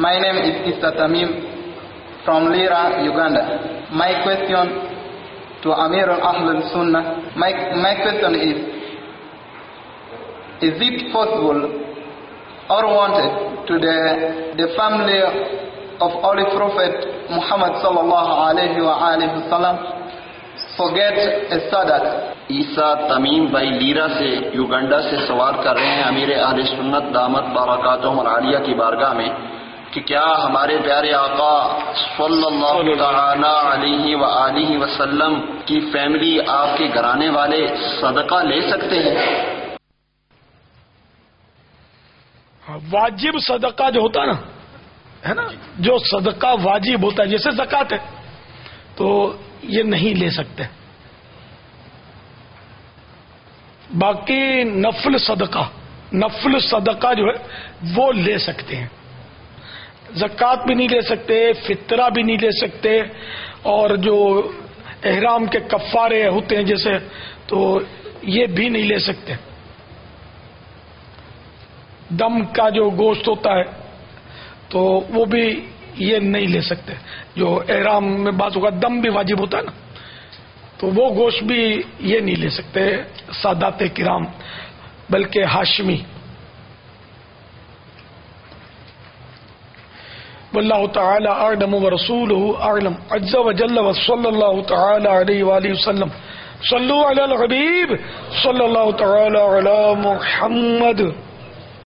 My name is Issa Tamim from Lira, Uganda. My question to Amir al-Ahl al-Sunnah, my question is it possible or wanted to the family of Holy Prophet Muhammad sallallahu alayhi wa sallam forget a sadat? ईसा तमीम भाई lira से Uganda से सवाल कर रहे हैं अमीर अहले सुन्नत दामत बरकातुहुम आलिया की बारगाह में कि क्या हमारे प्यारे आका सल्लल्लाहु तआला अलैहि व आलिहि वसल्लम की फैमिली आपके घराने वाले सदका ले सकते हैं? वाजिब सदका जो होता ना, है ना, जो सदका वाजिब होता है जैसे ज़कात है, तो ये नहीं ले सकते। बाकी नफल सदका जो है वो ले सकते हैं। ज़कात भी नहीं ले सकते, फितरा भी नहीं ले सकते, और जो एहराम के कफ़ारे होते हैं जैसे, तो ये भी नहीं ले सकते। दम का जो गोश्त होता है तो वो भी ये नहीं ले सकते। जो एहराम में बात होगा दम भी वाजिब होता है ना, तो वो गोश्त भी ये नहीं ले सकते सादाते किराम, बल्कि हाशमी। वल्लाहु तआला अअलम व रसूलुहु अअलम अज़्ज़ा व जल्ल व सल्लल्लाहु तआला अलैहि व आलिहि वसल्लम। सल्लु अलल हबीब सल्लल्लाहु तआला अला मुहम्मद।